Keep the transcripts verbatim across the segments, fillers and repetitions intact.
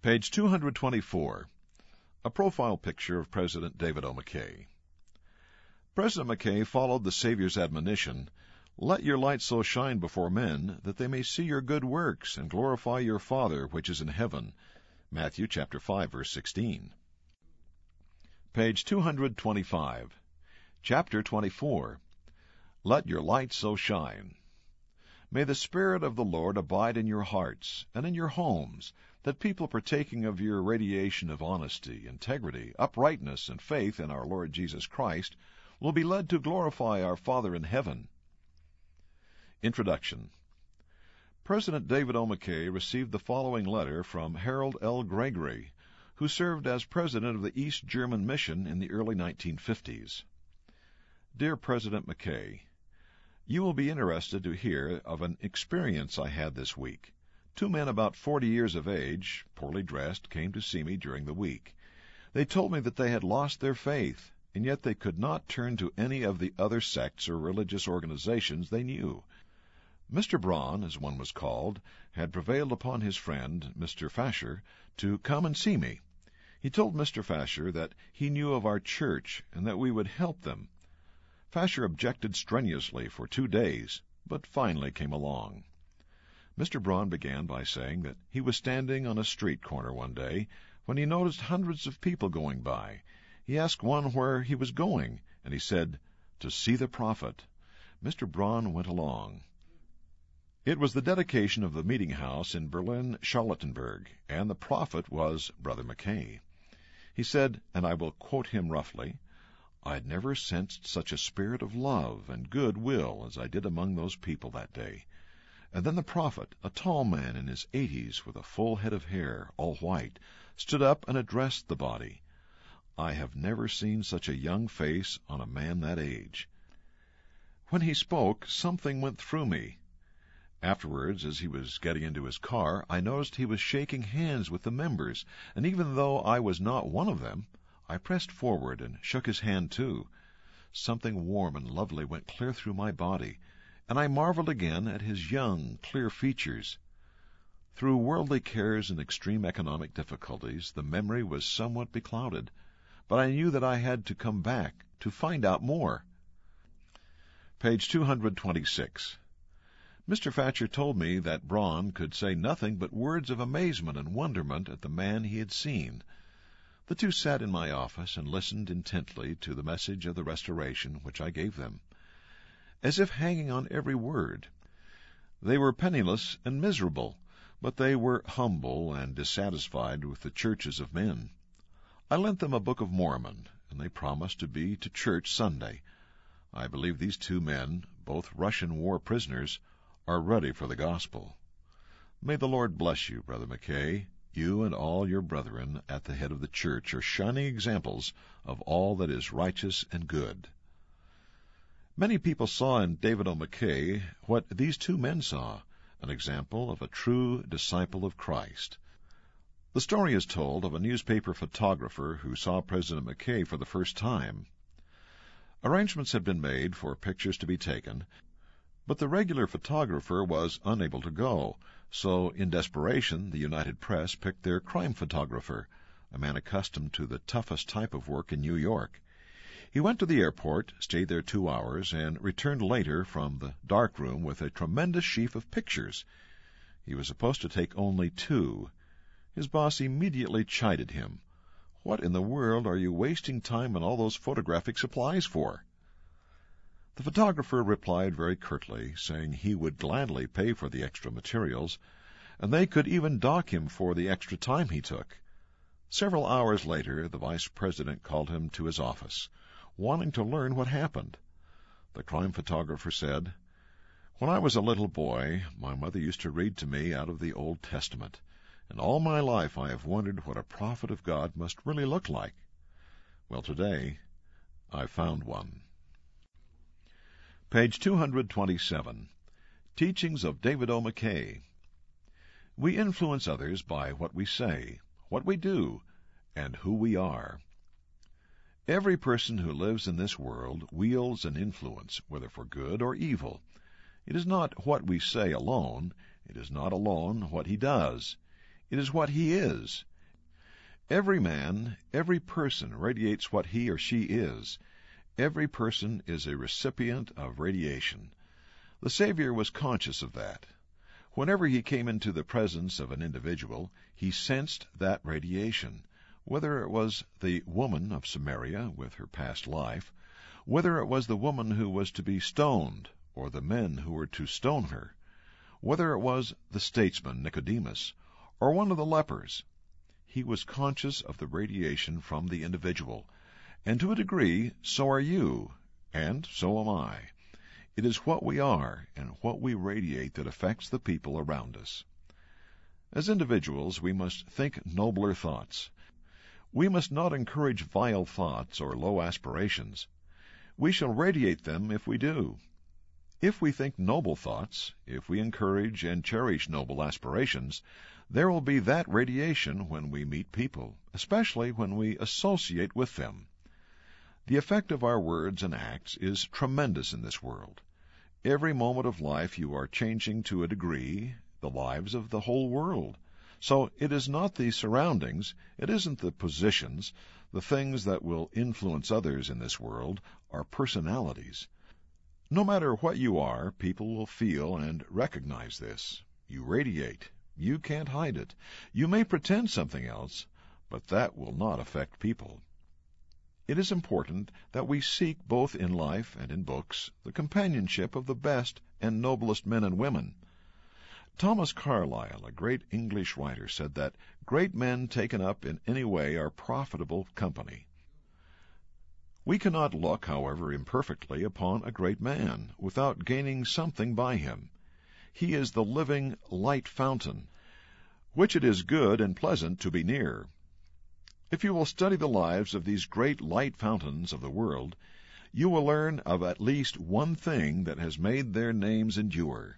Page two hundred twenty-four. A profile picture of President David O. McKay. President McKay followed the Savior's admonition, "Let your light so shine before men that they may see your good works and glorify your Father which is in heaven." Matthew chapter five, verse sixteen. Page two hundred twenty-five. Chapter twenty-four. Let your light so shine. May the Spirit of the Lord abide in your hearts and in your homes, that people partaking of your radiation of honesty, integrity, uprightness, and faith in our Lord Jesus Christ will be led to glorify our Father in heaven. Introduction. President David O. McKay received the following letter from Harold L. Gregory, who served as president of the East German Mission in the early nineteen fifties. Dear President McKay, you will be interested to hear of an experience I had this week. Two men about forty years of age, poorly dressed, came to see me during the week. They told me that they had lost their faith, and yet they could not turn to any of the other sects or religious organizations they knew. Mister Braun, as one was called, had prevailed upon his friend, Mister Fasher, to come and see me. He told Mister Fasher that he knew of our church and that we would help them. Fasher objected strenuously for two days, but finally came along. Mister Braun began by saying that he was standing on a street corner one day when he noticed hundreds of people going by. He asked one where he was going, and he said, "To see the prophet." Mister Braun went along. It was the dedication of the meeting house in Berlin-Charlottenburg, and the prophet was Brother McKay. He said, and I will quote him roughly, "I had never sensed such a spirit of love and good will as I did among those people that day." And then the prophet, a tall man in his eighties with a full head of hair, all white, stood up and addressed the body. I have never seen such a young face on a man that age. When he spoke, something went through me. Afterwards, as he was getting into his car, I noticed he was shaking hands with the members, and even though I was not one of them, I pressed forward and shook his hand too. Something warm and lovely went clear through my body, and I marveled again at his young, clear features. Through worldly cares and extreme economic difficulties, the memory was somewhat beclouded, but I knew that I had to come back to find out more. Page two hundred twenty-six. Mister Fasher told me that Braun could say nothing but words of amazement and wonderment at the man he had seen. The two sat in my office and listened intently to the message of the Restoration which I gave them, as if hanging on every word. They were penniless and miserable, but they were humble and dissatisfied with the churches of men. I lent them a Book of Mormon, and they promised to be to church Sunday. I believe these two men, both Russian war prisoners, are ready for the gospel. May the Lord bless you, Brother McKay. You and all your brethren at the head of the church are shining examples of all that is righteous and good. Many people saw in David O. McKay what these two men saw, an example of a true disciple of Christ. The story is told of a newspaper photographer who saw President McKay for the first time. Arrangements had been made for pictures to be taken, but the regular photographer was unable to go, so in desperation the United Press picked their crime photographer, a man accustomed to the toughest type of work in New York. He went to the airport, stayed there two hours, and returned later from the dark room with a tremendous sheaf of pictures. He was supposed to take only two. His boss immediately chided him. "What in the world are you wasting time on all those photographic supplies for?" The photographer replied very curtly, saying he would gladly pay for the extra materials, and they could even dock him for the extra time he took. Several hours later, the vice president called him to his office, wanting to learn what happened. The crime photographer said, "When I was a little boy, my mother used to read to me out of the Old Testament, and all my life I have wondered what a prophet of God must really look like. Well, today I found one." Page two hundred twenty-seven. Teachings of David O. McKay. We influence others by what we say, what we do, and who we are. Every person who lives in this world wields an influence, whether for good or evil. It is not what we say alone. It is not alone what he does. It is what he is. Every man, every person radiates what he or she is. Every person is a recipient of radiation. The Savior was conscious of that. Whenever he came into the presence of an individual, he sensed that radiation, whether it was the woman of Samaria with her past life, whether it was the woman who was to be stoned, or the men who were to stone her, whether it was the statesman Nicodemus, or one of the lepers. He was conscious of the radiation from the individual, and to a degree so are you, and so am I. It is what we are and what we radiate that affects the people around us. As individuals, we must think nobler thoughts. We must not encourage vile thoughts or low aspirations. We shall radiate them if we do. If we think noble thoughts, if we encourage and cherish noble aspirations, there will be that radiation when we meet people, especially when we associate with them. The effect of our words and acts is tremendous in this world. Every moment of life you are changing to a degree the lives of the whole world. So it is not the surroundings, it isn't the positions, the things that will influence others in this world are personalities. No matter what you are, people will feel and recognize this. You radiate. You can't hide it. You may pretend something else, but that will not affect people. It is important that we seek both in life and in books the companionship of the best and noblest men and women. Thomas Carlyle, a great English writer, said that great men taken up in any way are profitable company. We cannot look, however imperfectly, upon a great man without gaining something by him. He is the living light fountain, which it is good and pleasant to be near. If you will study the lives of these great light fountains of the world, you will learn of at least one thing that has made their names endure.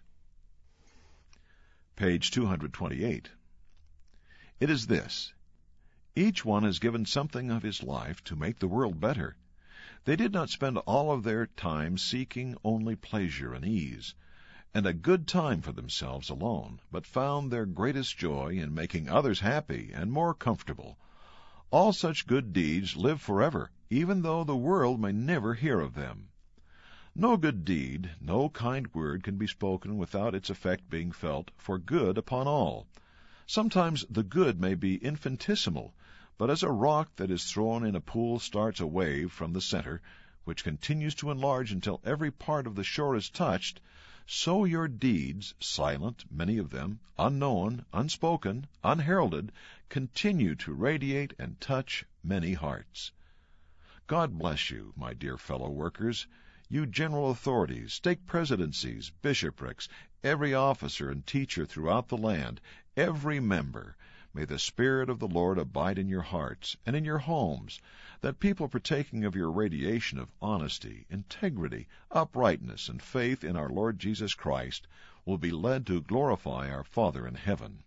Page two hundred twenty-eight. It is this. Each one has given something of his life to make the world better. They did not spend all of their time seeking only pleasure and ease, and a good time for themselves alone, but found their greatest joy in making others happy and more comfortable. All such good deeds live forever, even though the world may never hear of them. No good deed, no kind word can be spoken without its effect being felt for good upon all. Sometimes the good may be infinitesimal, but as a rock that is thrown in a pool starts a wave from the center, which continues to enlarge until every part of the shore is touched, so your deeds, silent, many of them, unknown, unspoken, unheralded, continue to radiate and touch many hearts. God bless you, my dear fellow workers, you general authorities, stake presidencies, bishoprics, every officer and teacher throughout the land, every member. May the Spirit of the Lord abide in your hearts and in your homes, that people partaking of your radiation of honesty, integrity, uprightness, and faith in our Lord Jesus Christ will be led to glorify our Father in heaven.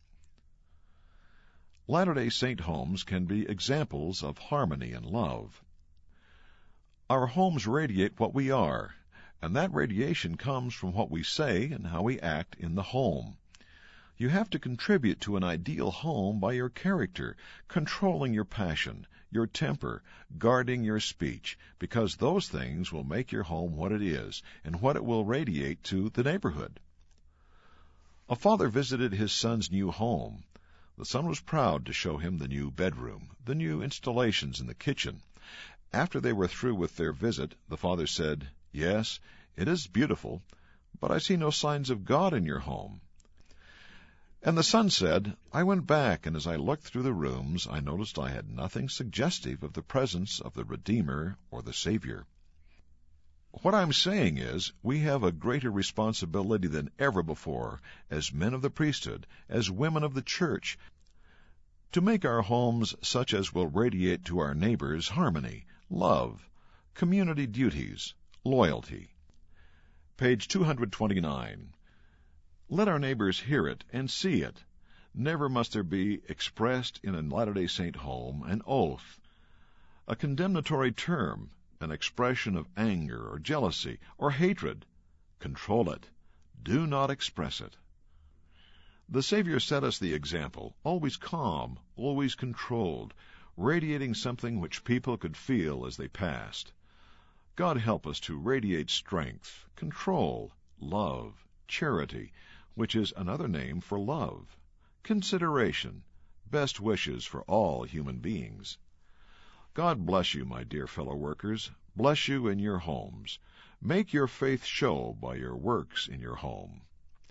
Latter-day Saint homes can be examples of harmony and love. Our homes radiate what we are, and that radiation comes from what we say and how we act in the home. You have to contribute to an ideal home by your character, controlling your passion, your temper, guarding your speech, because those things will make your home what it is and what it will radiate to the neighborhood. A father visited his son's new home. The son was proud to show him the new bedroom, the new installations in the kitchen. After they were through with their visit, the father said, "Yes, it is beautiful, but I see no signs of God in your home." And the son said, "I went back, and as I looked through the rooms, I noticed I had nothing suggestive of the presence of the Redeemer or the Savior." What I'm saying is, we have a greater responsibility than ever before, as men of the priesthood, as women of the church, to make our homes such as will radiate to our neighbors harmony, love, community duties, loyalty. Page two hundred twenty-nine. Let our neighbors hear it and see it. Never must there be expressed in a Latter-day Saint home an oath, a condemnatory term, an expression of anger or jealousy or hatred. Control it. Do not express it. The Savior set us the example, always calm, always controlled, radiating something which people could feel as they passed. God help us to radiate strength, control, love, charity, which is another name for love, consideration, best wishes for all human beings. God bless you, my dear fellow workers. Bless you in your homes. Make your faith show by your works in your home.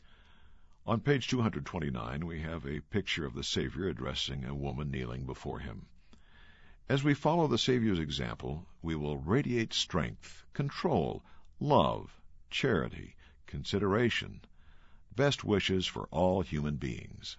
On page two hundred twenty-nine, we have a picture of the Savior addressing a woman kneeling before him. As we follow the Savior's example, we will radiate strength, control, love, charity, consideration, best wishes for all human beings.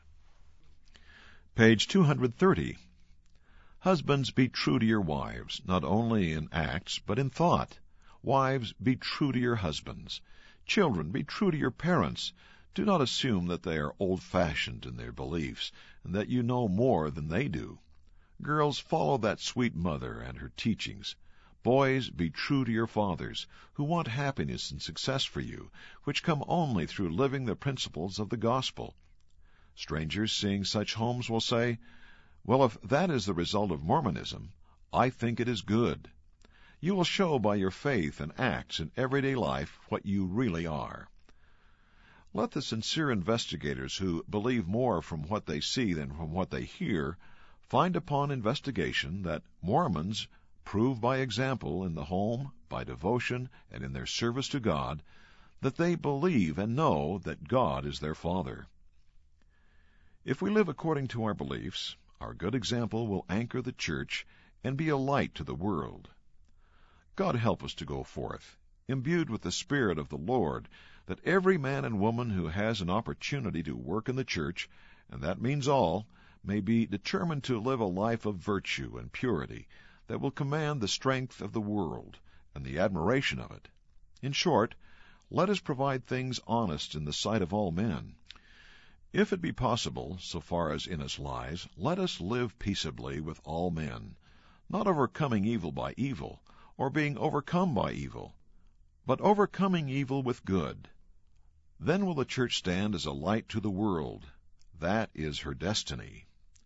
Page two hundred thirty. Husbands, be true to your wives, not only in acts, but in thought. Wives, be true to your husbands. Children, be true to your parents. Do not assume that they are old-fashioned in their beliefs, and that you know more than they do. Girls, follow that sweet mother and her teachings. Boys, be true to your fathers, who want happiness and success for you, which come only through living the principles of the gospel. Strangers seeing such homes will say, "Well, if that is the result of Mormonism, I think it is good." You will show by your faith and acts in everyday life what you really are. Let the sincere investigators who believe more from what they see than from what they hear find upon investigation that Mormons prove by example in the home, by devotion, and in their service to God, that they believe and know that God is their Father. If we live according to our beliefs, our good example will anchor the church and be a light to the world. God help us to go forth, imbued with the Spirit of the Lord, that every man and woman who has an opportunity to work in the church, and that means all, may be determined to live a life of virtue and purity that will command the strength of the world and the admiration of it. In short, let us provide things honest in the sight of all men. If it be possible, so far as in us lies, let us live peaceably with all men, not overcoming evil by evil, or being overcome by evil, but overcoming evil with good. Then will the church stand as a light to the world. That is her destiny.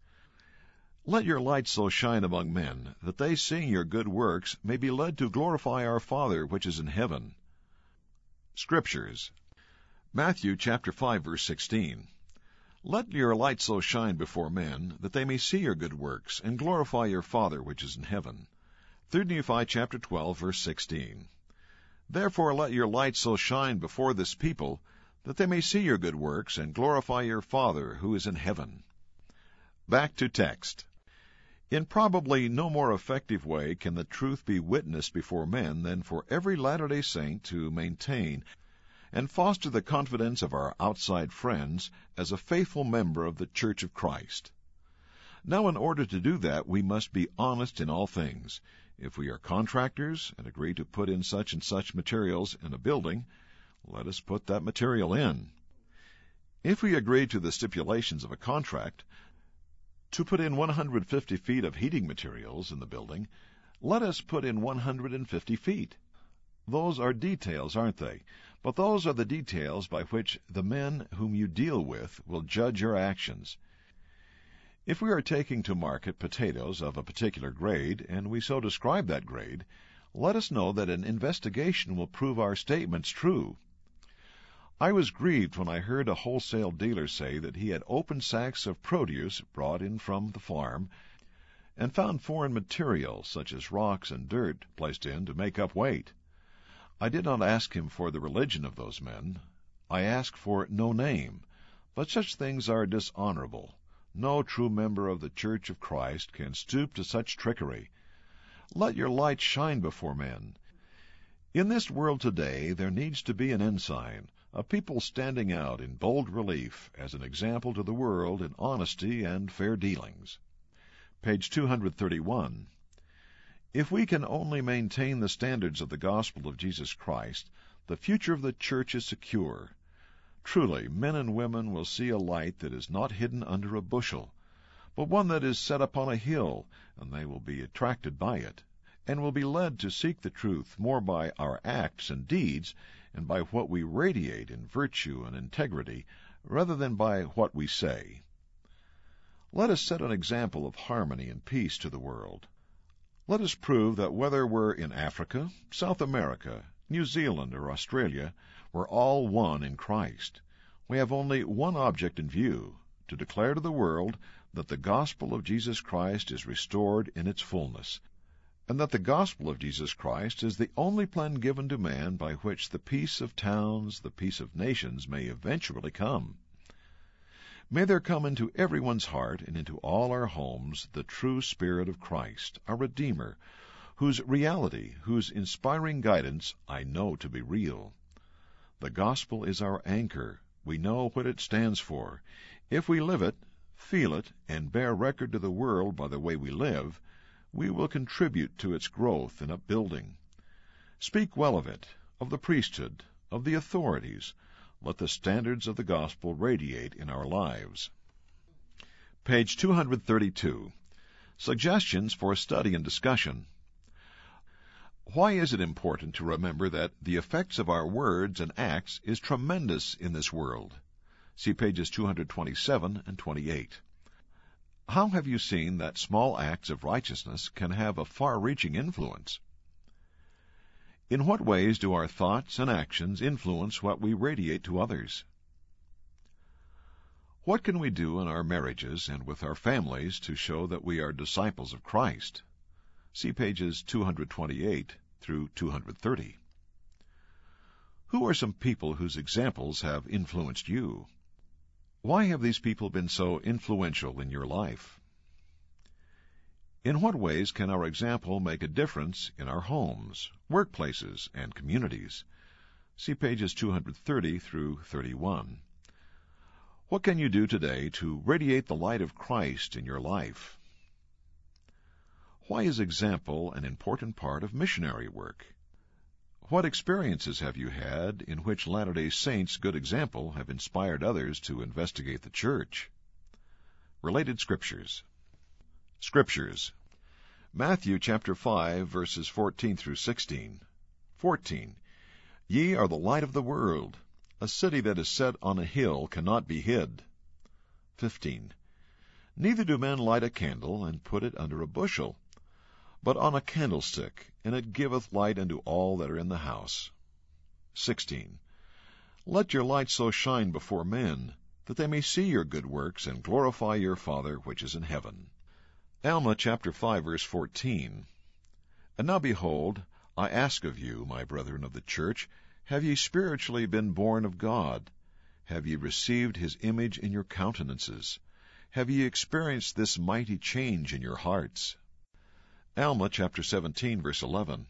Let your light so shine among men, that they, seeing your good works, may be led to glorify our Father which is in heaven. Scriptures. Matthew chapter five, verse sixteen. Let your light so shine before men, that they may see your good works, and glorify your Father which is in heaven. Third Nephi chapter twelve, verse sixteen. Therefore let your light so shine before this people, that they may see your good works, and glorify your Father who is in heaven. Back to text. In probably no more effective way can the truth be witnessed before men than for every Latter-day Saint to maintain and foster the confidence of our outside friends as a faithful member of the Church of Christ. Now, in order to do that, we must be honest in all things. If we are contractors and agree to put in such and such materials in a building, let us put that material in. If we agree to the stipulations of a contract to put in one hundred fifty feet of heating materials in the building, let us put in one hundred fifty feet. Those are details, aren't they? But those are the details by which the men whom you deal with will judge your actions. If we are taking to market potatoes of a particular grade, and we so describe that grade, let us know that an investigation will prove our statements true. I was grieved when I heard a wholesale dealer say that he had opened sacks of produce brought in from the farm and found foreign material, such as rocks and dirt, placed in to make up weight. I did not ask him for the religion of those men. I asked for no name, but such things are dishonorable. No true member of the Church of Christ can stoop to such trickery. Let your light shine before men. In this world today there needs to be an ensign, a people standing out in bold relief as an example to the world in honesty and fair dealings. Page two hundred thirty-one. If we can only maintain the standards of the gospel of Jesus Christ, the future of the church is secure. Truly, men and women will see a light that is not hidden under a bushel, but one that is set upon a hill, and they will be attracted by it, and will be led to seek the truth more by our acts and deeds, and by what we radiate in virtue and integrity, rather than by what we say. Let us set an example of harmony and peace to the world. Let us prove that whether we're in Africa, South America, New Zealand, or Australia, we're all one in Christ. We have only one object in view, to declare to the world that the gospel of Jesus Christ is restored in its fullness, and that the gospel of Jesus Christ is the only plan given to man by which the peace of towns, the peace of nations may eventually come. May there come into everyone's heart and into all our homes the true Spirit of Christ, our Redeemer, whose reality, whose inspiring guidance I know to be real. The gospel is our anchor. We know what it stands for. If we live it, feel it, and bear record to the world by the way we live, we will contribute to its growth and upbuilding. Speak well of it, of the priesthood, of the authorities. Let the standards of the gospel radiate in our lives. Page two thirty-two. Suggestions for study and discussion. Why is it important to remember that the effects of our words and acts is tremendous in this world? See pages two twenty-seven and twenty-eight. How have you seen that small acts of righteousness can have a far-reaching influence? In what ways do our thoughts and actions influence what we radiate to others? What can we do in our marriages and with our families to show that we are disciples of Christ? See pages two twenty-eight through two thirty. Who are some people whose examples have influenced you? Why have these people been so influential in your life? In what ways can our example make a difference in our homes, workplaces, and communities? See pages two thirty through thirty-one. What can you do today to radiate the light of Christ in your life? Why is example an important part of missionary work? What experiences have you had in which Latter-day Saints' good example have inspired others to investigate the church? Related Scriptures. Scriptures. Matthew chapter five, verses fourteen through sixteen. fourteen. Ye are the light of the world. A city that is set on a hill cannot be hid. fifteen. Neither do men light a candle and put it under a bushel, but on a candlestick, and it giveth light unto all that are in the house. sixteen. Let your light so shine before men, that they may see your good works, and glorify your Father which is in heaven. Alma chapter five, verse fourteen. And now behold, I ask of you, my brethren of the church, have ye spiritually been born of God? Have ye received his image in your countenances? Have ye experienced this mighty change in your hearts? Alma chapter seventeen, verse eleven.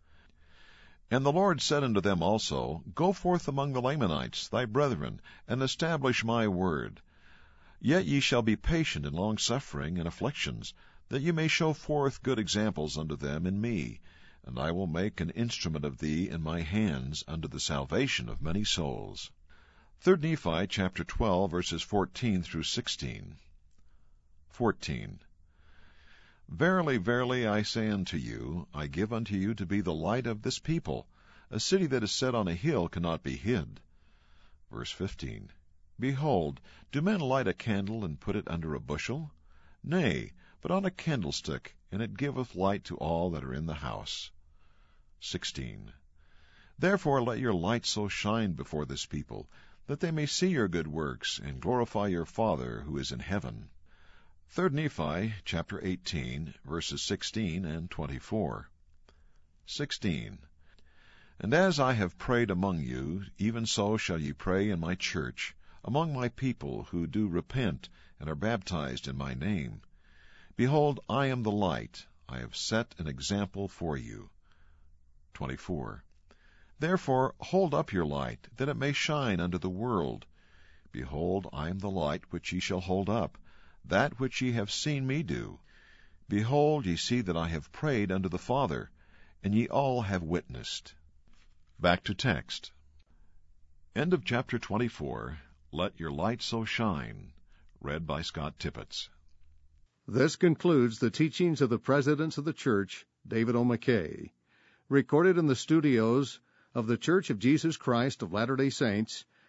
And the Lord said unto them also, Go forth among the Lamanites, thy brethren, and establish my word. Yet ye shall be patient and longsuffering in afflictions, that ye may show forth good examples unto them in me. And I will make an instrument of thee in my hands unto the salvation of many souls. Third Nephi chapter twelve, verses fourteen through sixteen. fourteen. Verily, verily, I say unto you, I give unto you to be the light of this people. A city that is set on a hill cannot be hid. Verse fifteen. Behold, do men light a candle and put it under a bushel? Nay, but on a candlestick, and it giveth light to all that are in the house. sixteen. Therefore let your light so shine before this people, that they may see your good works, and glorify your Father who is in heaven. Third Nephi chapter eighteen, verses sixteen and twenty-four. sixteen. And as I have prayed among you, even so shall ye pray in my church, among my people who do repent and are baptized in my name. Behold, I am the light. I have set an example for you. twenty-four. Therefore hold up your light, that it may shine unto the world. Behold, I am the light which ye shall hold up, that which ye have seen me do. Behold, ye see that I have prayed unto the Father, and ye all have witnessed. Back to text. End of chapter twenty-four. Let your light so shine. Read by Scott Tippett. This concludes the teachings of the President of the Church, David O. McKay, recorded in the studios of the Church of Jesus Christ of Latter-day Saints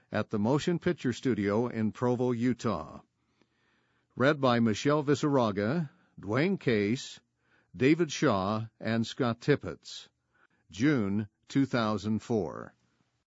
at the Motion Picture Studio in Provo, Utah. Read by Michelle Visaraga, Dwayne Case, David Shaw, and Scott Tippett. June two thousand four.